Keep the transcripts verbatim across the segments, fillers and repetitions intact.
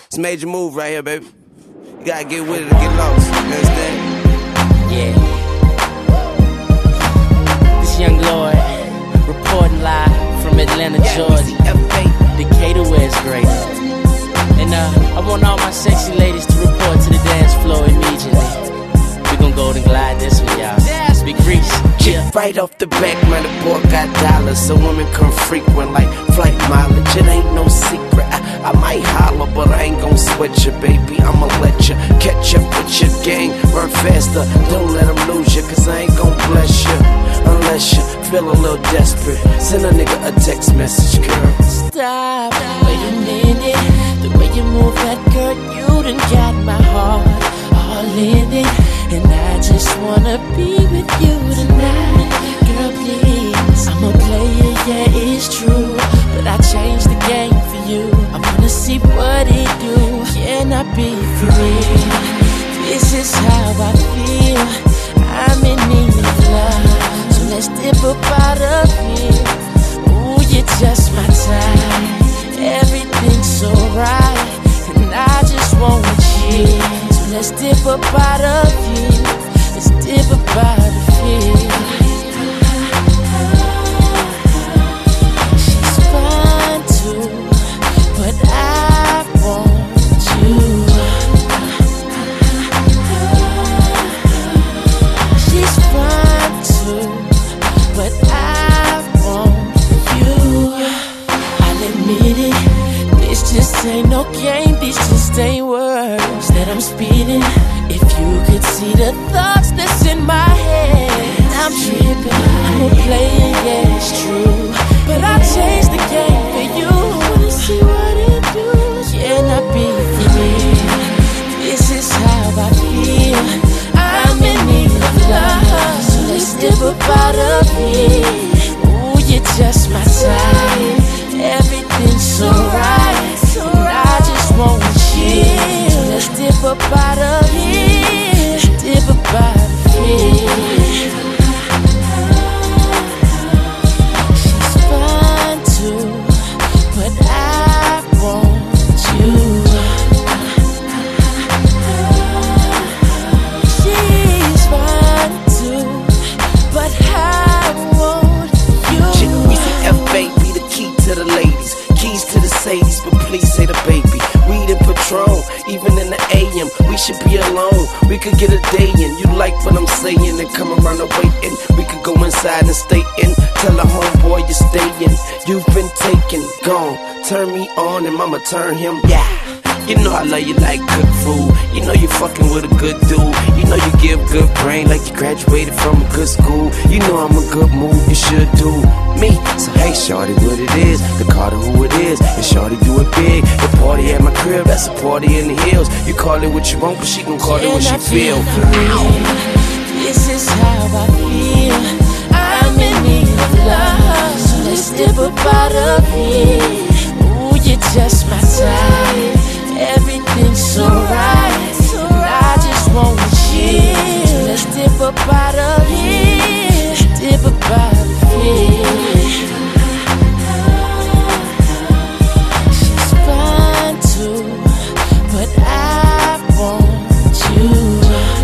It's a major move right here, baby. You gotta get with it or get lost. You understand? Yeah. This young Lord reporting live from Atlanta, Georgia. Decatur, where it's great. And uh, I want all my sexy ladies to report to the dance floor immediately. We gon' golden glide this one, y'all. Big Reese. Yeah. Right off the back, man, the boy got dollars, so women come frequent like flight mileage. It ain't no secret. I, I might holler, but I ain't gon' sweat you, baby. I'ma let you catch up with your gang. Run faster, don't let them lose you, cause I ain't gon' bless you unless you feel a little desperate. Send a nigga a text message, girl. Stop, wait a minute. The way you move that girl, you done got my heart all in it. And I just wanna be with you tonight. Girl, please, I'm a player, yeah, it's true, but I changed the game for you. I wanna see what it do. Can I be free? This is how I feel. I'm in need of love, so let's dip up out of here. Ooh, you're just my type. Everything's so right, and I just want you. So let's dip up out of here. Let's dip up out of here. She's fine too, but I want you. She's fine too, but I want you. I'll admit it, this just ain't no game, this just ain't words that I'm speeding. If you could see the thoughts that's in my head, I'm tripping, I'm a player, yeah, it's true, but I changed the game for you. I wanna see what it do. Can I be free? This is how I feel. I'm in need of love, so let's dip up out of here. Ooh, you're just my type. Everything's so right, and I just want you. So let's dip up out of here. Let's dip up out of here. She's fine too, but I want you. She's fine too, but I want you. We see F, baby, the key to the ladies, keys to the Sadies, but please say the baby. Weed and Patron, even in the A M, we should be alone. We could get a day in. You like what I'm saying and come around and waiting. We could go inside and stay in. Tell a homeboy you're staying. You've been taken, gone. Turn me on and mama turn him. Yeah. You know I love you like good food. You know you fucking with a good dude. You know you give good brain like you graduated from a good school. You know I'm a good move, you should do me. So hey shorty, what it is, the Carter who it is, and shorty do it big. The party at my crib, that's a party in the hills. You call it what you want, but she gon' call it what she feel. This is how I feel. I'm in need of love, so let's dip up out of here. Ooh, you're just my type. Everything's so right, and I just want you. So let's dip up out of here. Let's dip up out of here. She's fine too, but I want you.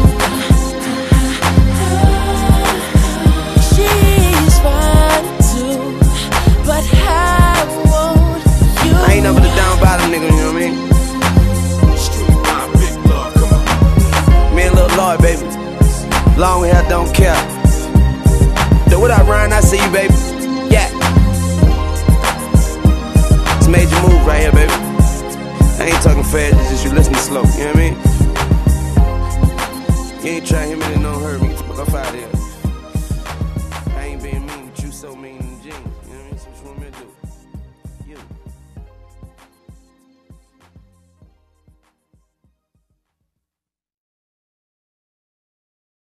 She's fine too, but I want you. I ain't never the down bottom nigga, you know what I mean? Lord, baby, long hair don't care. So what I run, I see you, baby. Yeah, it's a major move right here, baby. I ain't talking fast, it's just you listening slow. You know what I mean? You ain't trying to hit me, then don't hurt me. Get the fuck off out of here. I ain't being mean, but you so mean.